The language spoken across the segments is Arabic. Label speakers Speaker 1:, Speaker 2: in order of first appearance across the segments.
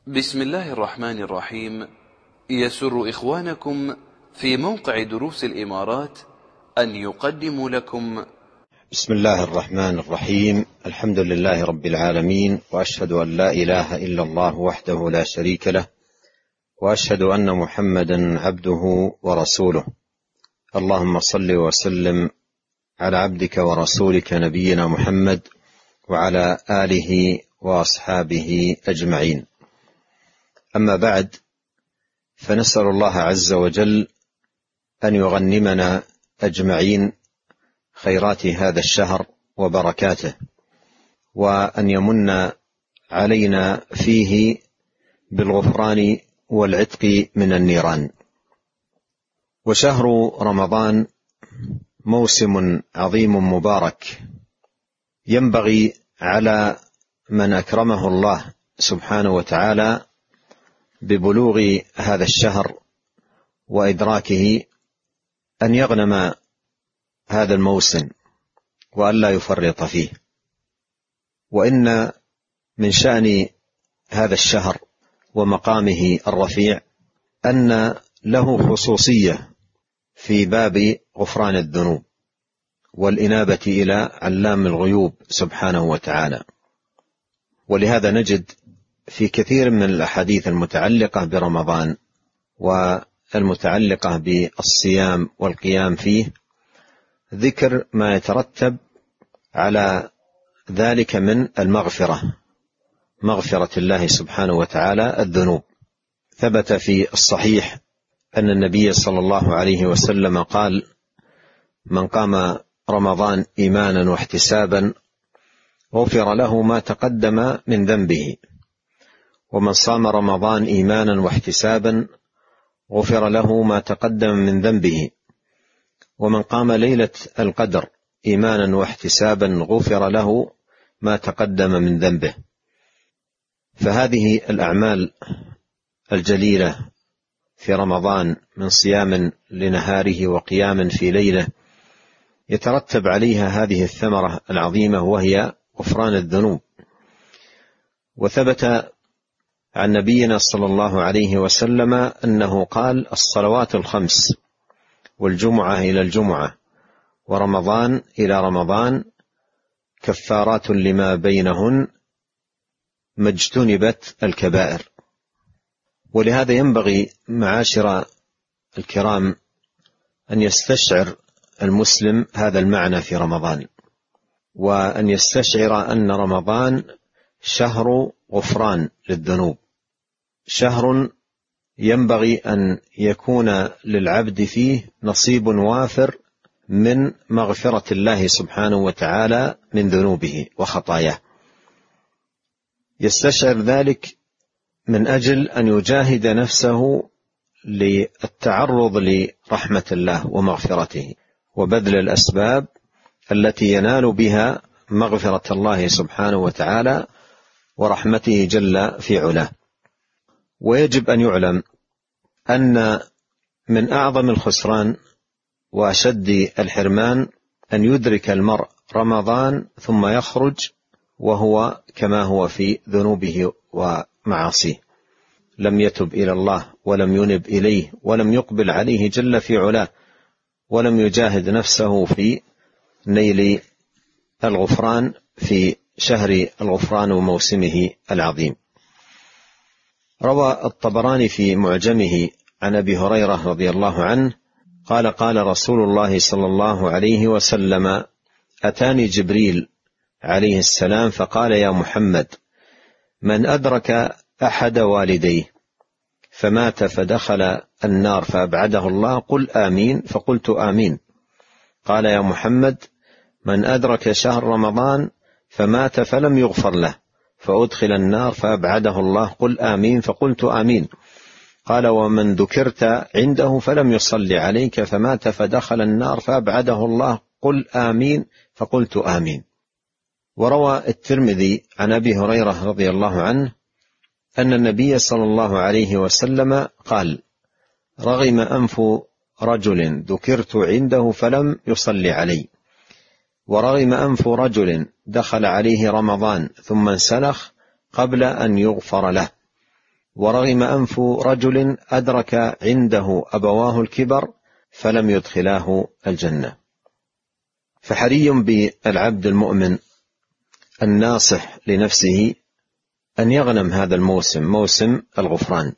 Speaker 1: بسم الله الرحمن الرحيم. يسر إخوانكم في موقع دروس الإمارات أن يقدموا لكم
Speaker 2: بسم الله الرحمن الرحيم. الحمد لله رب العالمين، وأشهد أن لا إله إلا الله وحده لا شريك له، وأشهد أن محمدا عبده ورسوله. اللهم صل وسلم على عبدك ورسولك نبينا محمد وعلى آله وأصحابه أجمعين. أما بعد، فنسأل الله عز وجل أن يغنمنا أجمعين خيرات هذا الشهر وبركاته، وأن يمن علينا فيه بالغفران والعتق من النيران. وشهر رمضان موسم عظيم مبارك، ينبغي على من أكرمه الله سبحانه وتعالى ببلوغ هذا الشهر وإدراكه أن يغنم هذا الموسم وأن لا يفرط فيه. وإن من شأن هذا الشهر ومقامه الرفيع أن له خصوصية في باب غفران الذنوب والإنابة إلى علام الغيوب سبحانه وتعالى. ولهذا نجد في كثير من الأحاديث المتعلقة برمضان والمتعلقة بالصيام والقيام فيه ذكر ما يترتب على ذلك من المغفرة، مغفرة الله سبحانه وتعالى الذنوب. ثبت في الصحيح أن النبي صلى الله عليه وسلم قال: من قام رمضان إيمانا واحتسابا غفر له ما تقدم من ذنبه، ومن صام رمضان إيمانا واحتسابا غفر له ما تقدم من ذنبه، ومن قام ليلة القدر إيمانا واحتسابا غفر له ما تقدم من ذنبه. فهذه الأعمال الجليلة في رمضان من صيام لنهاره وقيام في ليله يترتب عليها هذه الثمرة العظيمة، وهي غفران الذنوب. وثبت عن نبينا صلى الله عليه وسلم أنه قال: الصلوات الخمس والجمعة إلى الجمعة ورمضان إلى رمضان كفارات لما بينهن ما اجتنبت الكبائر. ولهذا ينبغي معاشر الكرام أن يستشعر المسلم هذا المعنى في رمضان، وأن يستشعر أن رمضان شهر غفران للذنوب، شهر ينبغي أن يكون للعبد فيه نصيب وافر من مغفرة الله سبحانه وتعالى من ذنوبه وخطاياه. يستشعر ذلك من أجل أن يجاهد نفسه للتعرض لرحمة الله ومغفرته، وبذل الأسباب التي ينال بها مغفرة الله سبحانه وتعالى ورحمته جل في علاه. ويجب أن يعلم أن من أعظم الخسران وأشد الحرمان أن يدرك المرء رمضان ثم يخرج وهو كما هو في ذنوبه ومعاصيه، لم يتب إلى الله ولم ينب إليه ولم يقبل عليه جل في علاه، ولم يجاهد نفسه في نيل الغفران في شهر الغفران وموسمه العظيم. روى الطبراني في معجمه عن أبي هريرة رضي الله عنه قال: قال رسول الله صلى الله عليه وسلم: أتاني جبريل عليه السلام فقال: يا محمد، من أدرك أحد والديه فمات فدخل النار فأبعده الله قل آمين، فقلت آمين. قال: يا محمد، من أدرك شهر رمضان فمات فلم يغفر له فأدخل النار فأبعده الله قل آمين، فقلت آمين. قال: ومن ذكرت عنده فلم يصلي عليك فمات فدخل النار فأبعده الله قل آمين، فقلت آمين. وروى الترمذي عن أبي هريرة رضي الله عنه أن النبي صلى الله عليه وسلم قال: رغم أنف رجل ذكرت عنده فلم يصلي علي، ورغم أنف رجل دخل عليه رمضان ثم انسلخ قبل أن يغفر له. ورغم أنف رجل أدرك عنده أبواه الكبر فلم يدخلاه الجنة. فحري بالعبد المؤمن الناصح لنفسه أن يغنم هذا الموسم، موسم الغفران،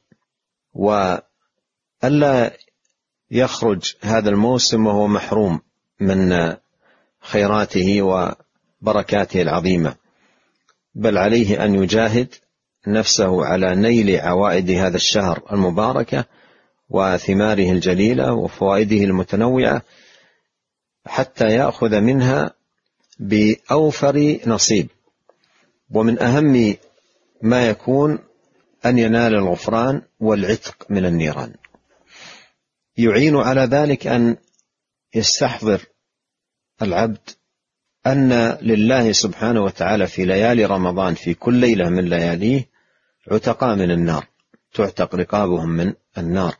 Speaker 2: وألا يخرج هذا الموسم وهو محروم من خيراته وبركاته العظيمة، بل عليه أن يجاهد نفسه على نيل عوائد هذا الشهر المباركة وثماره الجليلة وفوائده المتنوعة، حتى يأخذ منها بأوفر نصيب. ومن أهم ما يكون أن ينال الغفران والعتق من النيران. يعين على ذلك أن يستحضر العبد أن لله سبحانه وتعالى في ليالي رمضان في كل ليلة من لياليه عتقاء من النار، تعتق رقابهم من النار،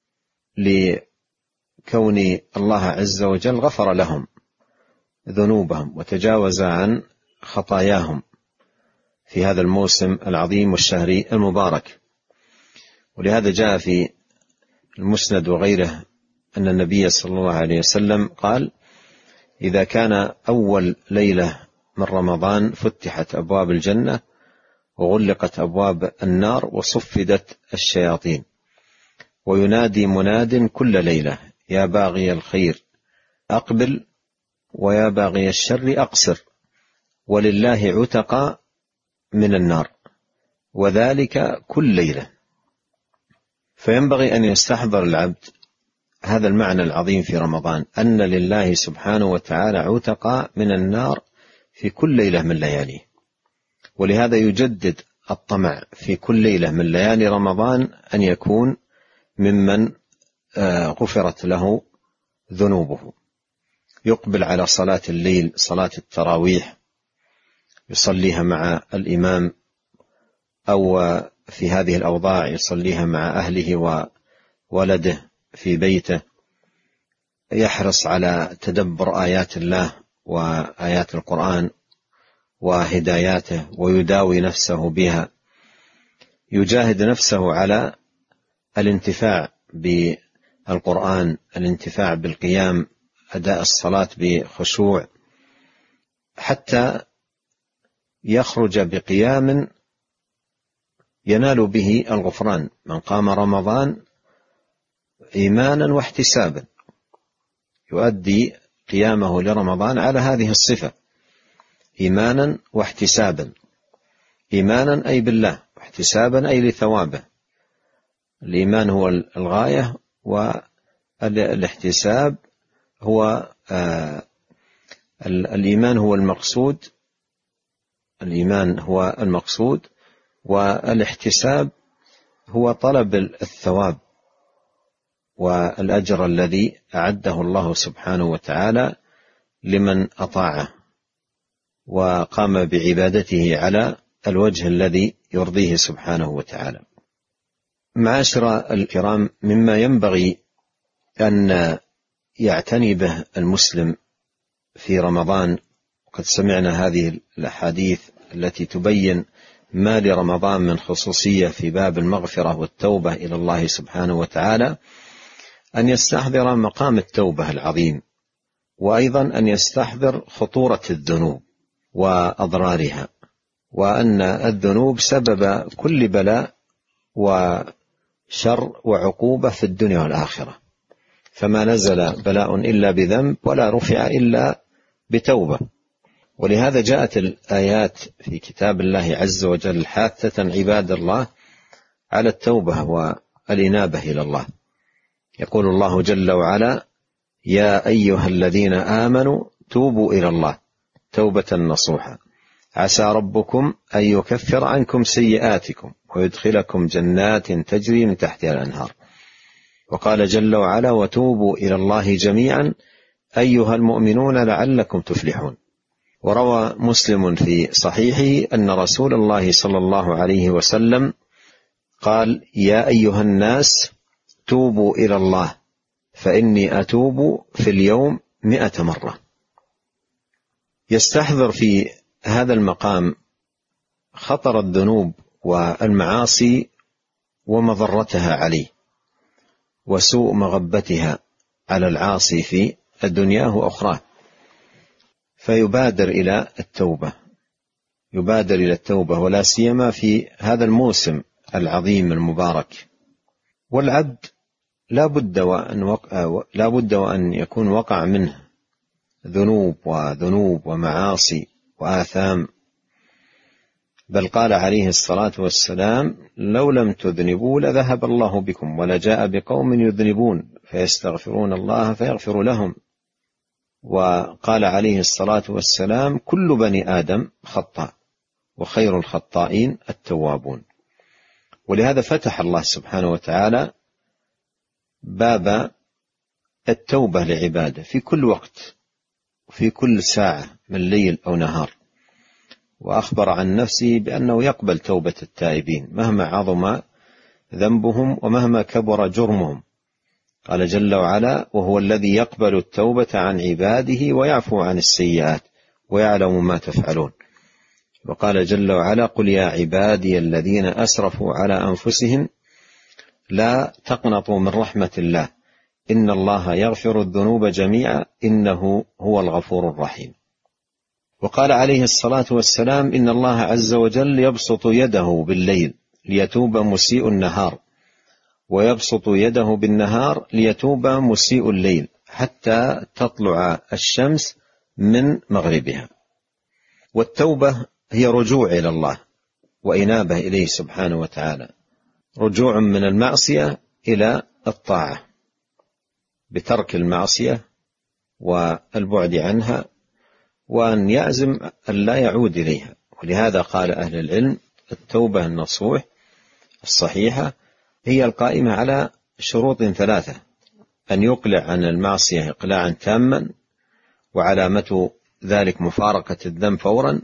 Speaker 2: لكون الله عز وجل غفر لهم ذنوبهم وتجاوز عن خطاياهم في هذا الموسم العظيم والشهري المبارك. ولهذا جاء في المسند وغيره أن النبي صلى الله عليه وسلم قال: إذا كان أول ليلة من رمضان فتحت أبواب الجنة وغلقت أبواب النار وصفدت الشياطين، وينادي مناد كل ليلة: يا باغي الخير أقبل ويا باغي الشر أقصر، ولله عتقاء من النار، وذلك كل ليلة. فينبغي أن يستحضر العبد هذا المعنى العظيم في رمضان، أن لله سبحانه وتعالى عتقاء من النار في كل ليلة من لياليه. ولهذا يجدد الطمع في كل ليلة من ليالي رمضان أن يكون ممن غفرت له ذنوبه، يقبل على صلاة الليل، صلاة التراويح، يصليها مع الإمام، أو في هذه الأوضاع يصليها مع أهله وولده في بيته، يحرص على تدبر آيات الله وآيات القرآن وهداياته ويداوي نفسه بها، يجاهد نفسه على الانتفاع بالقرآن، الانتفاع بالقيام، أداء الصلاة بخشوع، حتى يخرج بقيام ينال به الغفران. من قام رمضان إيمانا واحتسابا يؤدي قيامه لرمضان على هذه الصفة: إيمانا واحتسابا. إيمانا أي بالله، واحتسابا أي لثوابه. الإيمان هو الغاية، والاحتساب هو الإيمان هو المقصود، الإيمان هو المقصود، والاحتساب هو طلب الثواب والأجر الذي أعده الله سبحانه وتعالى لمن أطاعه وقام بعبادته على الوجه الذي يرضيه سبحانه وتعالى. معاشر الكرام، مما ينبغي أن يعتني به المسلم في رمضان، وقد سمعنا هذه الأحاديث التي تبين ما لرمضان من خصوصية في باب المغفرة والتوبة إلى الله سبحانه وتعالى، أن يستحضر مقام التوبة العظيم، وأيضا أن يستحضر خطورة الذنوب وأضرارها، وأن الذنوب سبب كل بلاء وشر وعقوبة في الدنيا والآخرة، فما نزل بلاء إلا بذنب ولا رفع إلا بتوبة. ولهذا جاءت الآيات في كتاب الله عز وجل حاثة عباد الله على التوبة والإنابة إلى الله. يقول الله جل وعلا: يا أيها الذين آمنوا توبوا إلى الله توبة نصوحا عسى ربكم أن يكفر عنكم سيئاتكم ويدخلكم جنات تجري من تحتها الأنهار. وقال جل وعلا: وتوبوا إلى الله جميعا أيها المؤمنون لعلكم تفلحون. وروى مسلم في صحيحه أن رسول الله صلى الله عليه وسلم قال: يا أيها الناس توبوا إلى الله فإني أتوب في اليوم 100 مرة. يستحضر في هذا المقام خطر الذنوب والمعاصي ومضرتها عليه وسوء مغبتها على العاصي في الدنيا وأخراه، فيبادر إلى التوبة، ولا سيما في هذا الموسم العظيم المبارك. والعبد لا بد وأن يكون وقع منه ذنوب ومعاصي وآثام، بل قال عليه الصلاة والسلام: لو لم تذنبوا لذهب الله بكم ولجاء بقوم يذنبون فيستغفرون الله فيغفر لهم. وقال عليه الصلاة والسلام: كل بني آدم خطاء وخير الخطائين التوابون. ولهذا فتح الله سبحانه وتعالى باب التوبة لعباده في كل وقت وفي كل ساعة من ليل أو نهار، وأخبر عن نفسه بأنه يقبل توبة التائبين مهما عظم ذنبهم ومهما كبر جرمهم. قال جل وعلا: وهو الذي يقبل التوبة عن عباده ويعفو عن السيئات ويعلم ما تفعلون. وقال جل وعلا: قل يا عبادي الذين أسرفوا على أنفسهم لا تقنطوا من رحمة الله إن الله يغفر الذنوب جميعا إنه هو الغفور الرحيم. وقال عليه الصلاة والسلام: إن الله عز وجل يبسط يده بالليل ليتوب مسيء النهار، ويبسط يده بالنهار ليتوب مسيء الليل حتى تطلع الشمس من مغربها. والتوبة هي رجوع إلى الله وإنابة إليه سبحانه وتعالى، رجوع من المعصية إلى الطاعة بترك المعصية والبعد عنها، وأن يعزم أن لا يعود إليها. ولهذا قال أهل العلم: التوبة النصوح الصحيحة هي القائمة على شروط 3: أن يقلع عن المعصية إقلاعا تاما، وعلامة ذلك مفارقة الذنب فورا،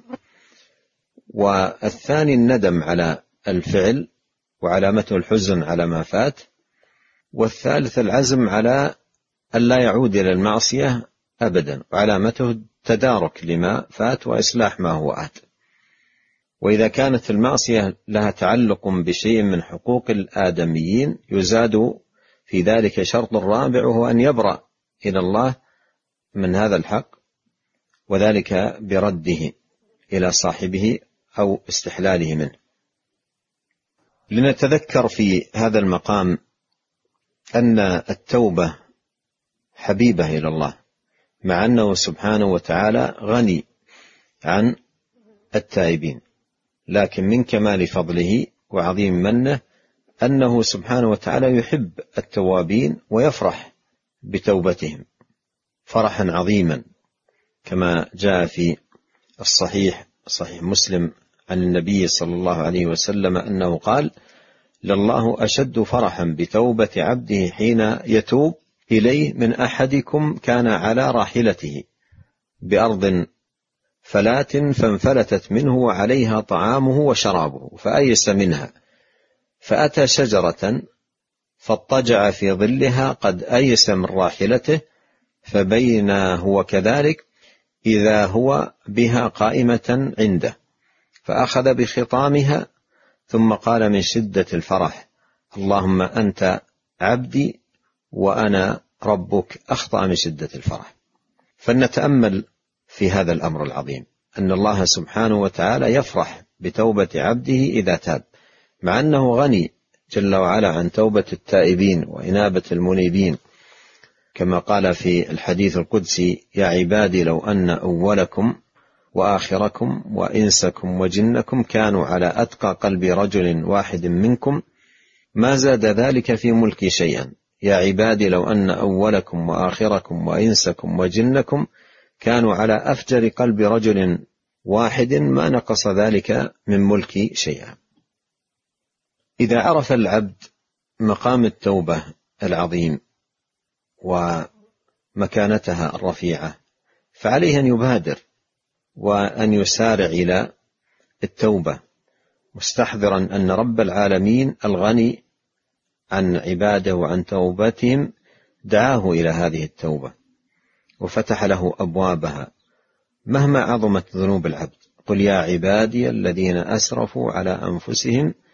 Speaker 2: والثاني الندم على الفعل وعلامته الحزن على ما فات، والثالث العزم على أن لا يعود إلى المعصية أبدا وعلامته التدارك لما فات وإصلاح ما هو آت. وإذا كانت المعصية لها تعلق بشيء من حقوق الآدميين يزاد في ذلك شرط رابع، وهو أن يبرأ إلى الله من هذا الحق، وذلك برده إلى صاحبه أو استحلاله منه. لنتذكر في هذا المقام أن التوبة حبيبة إلى الله، مع أنه سبحانه وتعالى غني عن التائبين، لكن من كمال فضله وعظيم منه أنه سبحانه وتعالى يحب التوابين ويفرح بتوبتهم فرحا عظيما، كما جاء في صحيح مسلم عن النبي صلى الله عليه وسلم أنه قال: لله أشد فرحا بتوبة عبده حين يتوب إليه من أحدكم كان على راحلته بأرض فلاة فانفلتت منه وعليها طعامه وشرابه فأيس منها، فأتى شجرة فاضطجع في ظلها قد أيس من راحلته، فبينا هو كذلك إذا هو بها قائمة عنده، فأخذ بخطامها ثم قال من شدة الفرح: اللهم أنت عبدي وأنا ربك، أخطأ من شدة الفرح. فلنتأمل في هذا الأمر العظيم، أن الله سبحانه وتعالى يفرح بتوبة عبده إذا تاب، مع أنه غني جل وعلا عن توبة التائبين وإنابة المنيبين، كما قال في الحديث القدسي: يا عبادي لو أن أولكم وآخركم وإنسكم وجنكم كانوا على أتقى قلب رجل واحد منكم ما زاد ذلك في ملكي شيئا. يا عبادي لو أن أولكم وآخركم وإنسكم وجنكم كانوا على أفجر قلب رجل واحد ما نقص ذلك من ملكي شيئا. إذا عرف العبد مقام التوبة العظيم ومكانتها الرفيعة فعليه أن يبادر وأن يسارع إلى التوبة، مستحضرا أن رب العالمين الغني عن عباده وعن توبتهم دعاه إلى هذه التوبة وفتح له أبوابها مهما عظمت ذنوب العبد. قل يا عبادي الذين أسرفوا على أنفسهم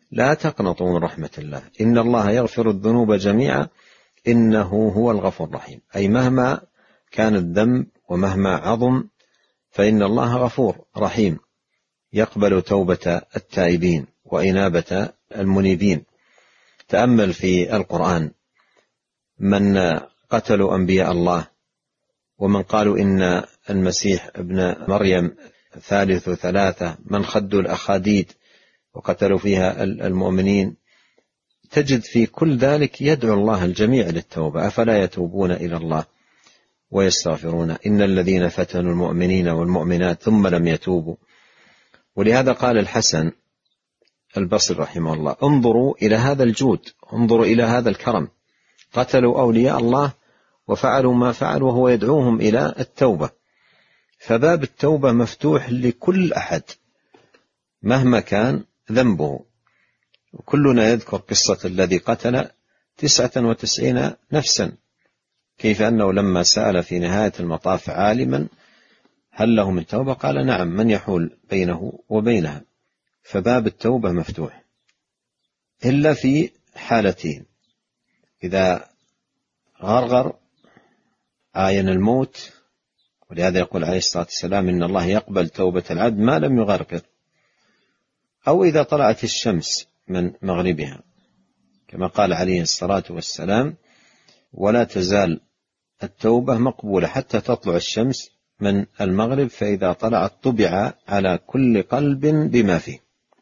Speaker 2: لا تقنطوا من رحمة الله إن الله يغفر الذنوب جميعا إنه هو الغفور الرحيم. أي مهما كان الذنب ومهما عظم فإن الله غفور رحيم يقبل توبة التائبين وإنابة المنيبين. تأمل في القرآن من قتلوا أنبياء الله، ومن قالوا إن المسيح ابن مريم ثالث ثلاثة، من خدوا الأخاديد وقتلوا فيها المؤمنين. تجد في كل ذلك يدعو الله الجميع للتوبة. أفلا يتوبون إلى الله ويستغفرون إن الذين فتنوا المؤمنين والمؤمنات ثم لم يتوبوا. ولهذا قال الحسن البصري رحمه الله انظروا إلى هذا الجود، انظروا إلى هذا الكرم، قتلوا أولياء الله وفعلوا ما فعلوا وهو يدعوهم إلى التوبة. فباب التوبة مفتوح لكل أحد مهما كان ذنبه. كلنا يذكر قصة الذي قتل 99 نفسا، كيف أنه لما سأل في نهاية المطاف عالما هل له من توبة قال نعم، من يحول بينه وبينها. فباب التوبة مفتوح إلا في حالتين: إذا غرغر عاين الموت، ولهذا يقول عليه الصلاة والسلام إن الله يقبل توبة العبد ما لم يغرقر، أو إذا طلعت الشمس من مغربها، كما قال عليه الصلاة والسلام ولا تزال التوبة مقبولة حتى تطلع الشمس من المغرب، فإذا طلعت طبع على كل قلب بما فيه.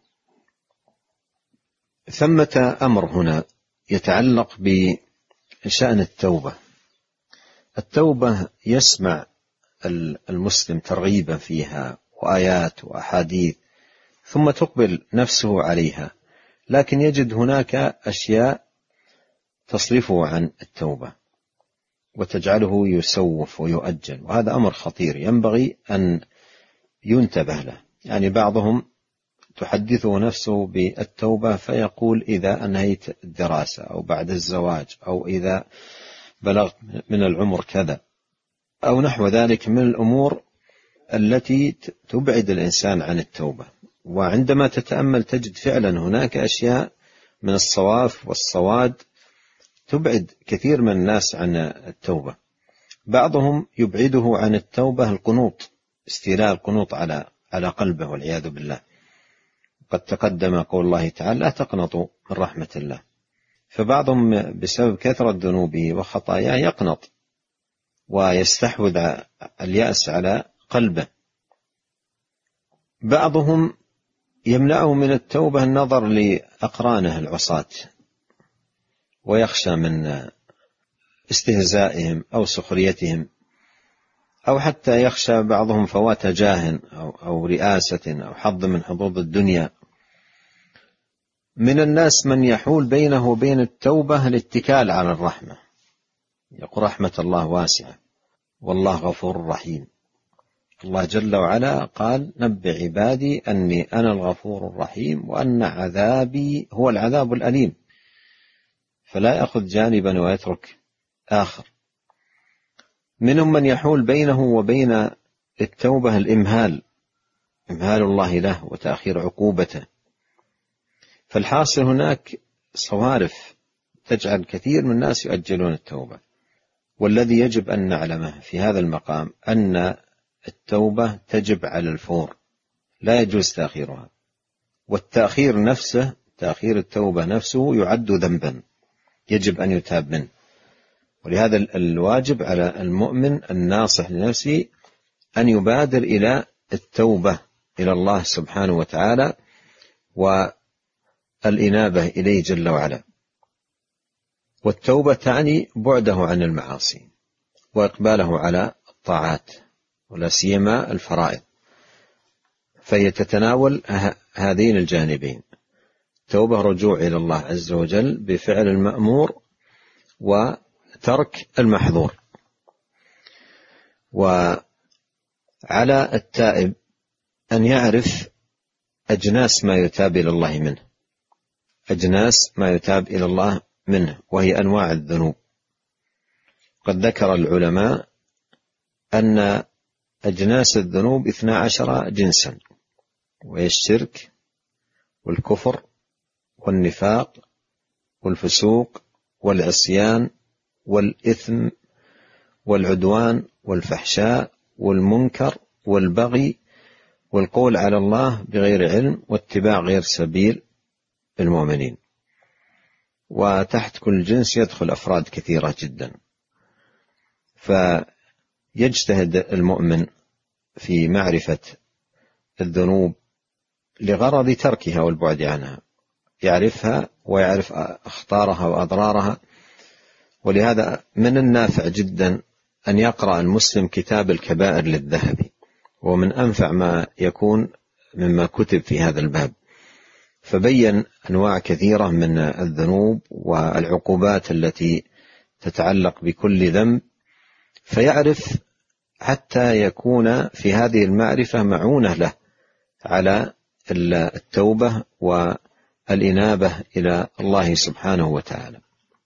Speaker 2: ثمة أمر هنا يتعلق بشأن التوبة. التوبة يسمع المسلم ترغيبا فيها وآيات وأحاديث، ثم تقبل نفسه عليها، لكن يجد هناك أشياء تصرفه عن التوبة وتجعله يسوف ويؤجل، وهذا أمر خطير ينبغي أن ينتبه له. يعني بعضهم تحدثه نفسه بالتوبة فيقول إذا أنهيت الدراسة أو بعد الزواج أو إذا بلغت من العمر كذا أو نحو ذلك من الأمور التي تبعد الإنسان عن التوبة. وعندما تتأمل تجد فعلا هناك أشياء من الصواف والصواد تبعد كثير من الناس عن التوبة. بعضهم يبعده عن التوبة القنوط، استيلاء القنوط على قلبه والعياذ بالله. قد تقدم قول الله تعالى لا تقنطوا من رحمة الله. فبعضهم بسبب كثرة ذنوبه وخطاياه يقنط ويستحوذ اليأس على قلبه. بعضهم يمنعه من التوبة النظر لأقرانه العصاة، ويخشى من استهزائهم أو سخريتهم، أو حتى يخشى بعضهم فوات جاه أو رئاسة أو حظ من حظوظ الدنيا. من الناس من يحول بينه وبين التوبة الاتكال على الرحمة، يقول رحمة الله واسعة والله غفور رحيم. الله جل وعلا قال نبئ عبادي أني أنا الغفور الرحيم وأن عذابي هو العذاب الأليم، فلا يأخذ جانبا ويترك آخر. منهم من يحول بينه وبين التوبة الإمهال، إمهال الله له وتأخير عقوبته. فالحاصل هناك صوارف تجعل كثير من الناس يؤجلون التوبة. والذي يجب أن نعلمه في هذا المقام أن التوبة تجب على الفور، لا يجوز تأخيرها. والتأخير نفسه، تأخير التوبة نفسه يعد ذنبا يجب أن يتاب منه. ولهذا الواجب على المؤمن الناصح لنفسه أن يبادر إلى التوبة إلى الله سبحانه وتعالى والإنابة إليه جل وعلا. والتوبة تعني بعده عن المعاصي وإقباله على الطاعات ولا سيما الفرائض، فهي تتناول هذين الجانبين: توبة رجوع إلى الله عز وجل بفعل المأمور وترك المحظور. وعلى التائب أن يعرف أجناس ما يتاب إلى الله منه، أجناس ما يتاب إلى الله منه، وهي أنواع الذنوب. قد ذكر العلماء أن أجناس الذنوب 12 جنسا، وهي الشرك والكفر والنفاق والفسوق والعصيان والإثم والعدوان والفحشاء والمنكر والبغي والقول على الله بغير علم واتباع غير سبيل المؤمنين. وتحت كل جنس يدخل أفراد كثيرة جدا. فيجتهد المؤمن في معرفة الذنوب لغرض تركها والبعد عنها، يعرفها ويعرف أخطارها وأضرارها. ولهذا من النافع جدا أن يقرأ المسلم كتاب الكبائر للذهبي، ومن أنفع ما يكون مما كتب في هذا الباب، فبين أنواع كثيرة من الذنوب والعقوبات التي تتعلق بكل ذنب، فيعرف حتى يكون في هذه المعرفة معونة له على التوبة والإنابة إلى الله سبحانه وتعالى.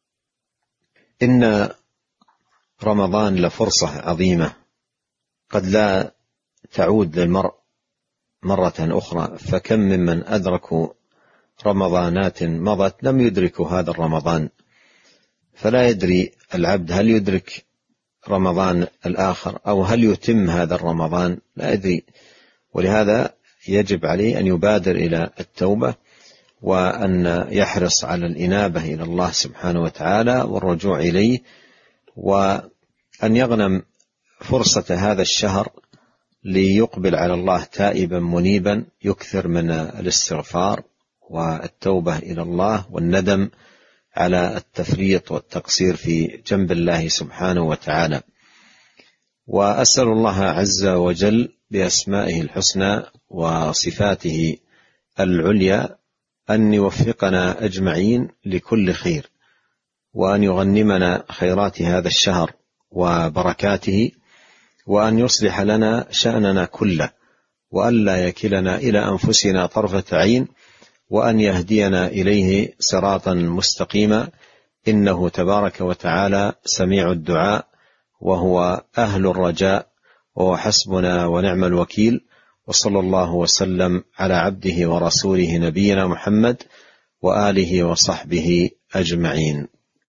Speaker 2: إن رمضان لفرصة عظيمة قد لا تعود للمرء مرة أخرى، فكم ممن أدركوا رمضانات مضت لم يدركوا هذا الرمضان، فلا يدري العبد هل يدرك رمضان الآخر أو هل يتم هذا الرمضان، لا يدري. ولهذا يجب عليه أن يبادر إلى التوبة، وأن يحرص على الإنابة إلى الله سبحانه وتعالى والرجوع إليه، وأن يغنم فرصة هذا الشهر ليقبل على الله تائبا منيبا، يكثر من الاستغفار والتوبة إلى الله والندم على التفريط والتقصير في جنب الله سبحانه وتعالى. وأسأل الله عز وجل بأسمائه الحسنى وصفاته العليا أن يوفقنا أجمعين لكل خير، وأن يغنمنا خيرات هذا الشهر وبركاته، وأن يصلح لنا شأننا كله، وأن لا يكلنا إلى أنفسنا طرفة عين، وأن يهدينا إليه صراطا مستقيما، إنه تبارك وتعالى سميع الدعاء وهو أهل الرجاء، وهو حسبنا ونعم الوكيل. وصلى الله وسلم على عبده ورسوله نبينا محمد وآله وصحبه أجمعين.